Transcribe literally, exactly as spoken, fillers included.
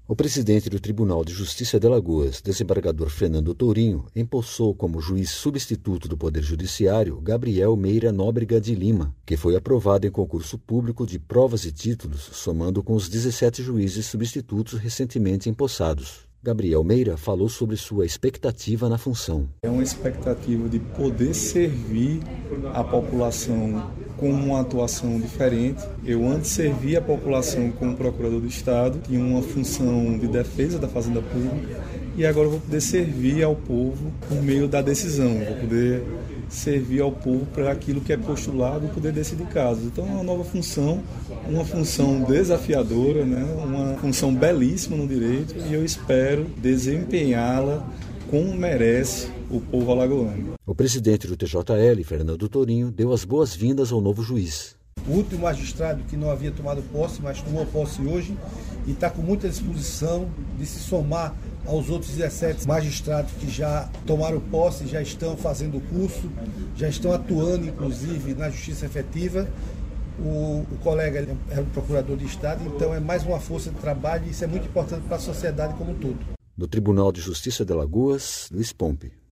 O presidente do Tribunal de Justiça de Alagoas, desembargador Fernando Tourinho, empossou como juiz substituto do Poder Judiciário Gabriel Meira Nóbrega de Lima, que foi aprovado em concurso público de provas e títulos, somando com os dezessete juízes substitutos recentemente empossados. Gabriel Meira falou sobre sua expectativa na função. É uma expectativa de poder servir a população com uma atuação diferente. Eu antes servia a população como procurador do Estado, tinha uma função de defesa da fazenda pública e agora eu vou poder servir ao povo por meio da decisão, vou poder servir ao povo para aquilo que é postulado e poder decidir casos. Então é uma nova função, uma função desafiadora, né? Uma função belíssima no direito e eu espero desempenhá-la como merece o povo alagoano. O presidente do T J L, Fernando Tourinho, deu as boas-vindas ao novo juiz. O último magistrado que não havia tomado posse, mas tomou posse hoje e está com muita disposição de se somar aos outros dezessete magistrados que já tomaram posse, já estão fazendo o curso, já estão atuando, inclusive, na justiça efetiva. O, o colega é um procurador de Estado, então é mais uma força de trabalho e isso é muito importante para a sociedade como um todo. Do Tribunal de Justiça de Alagoas, Luiz Pompe.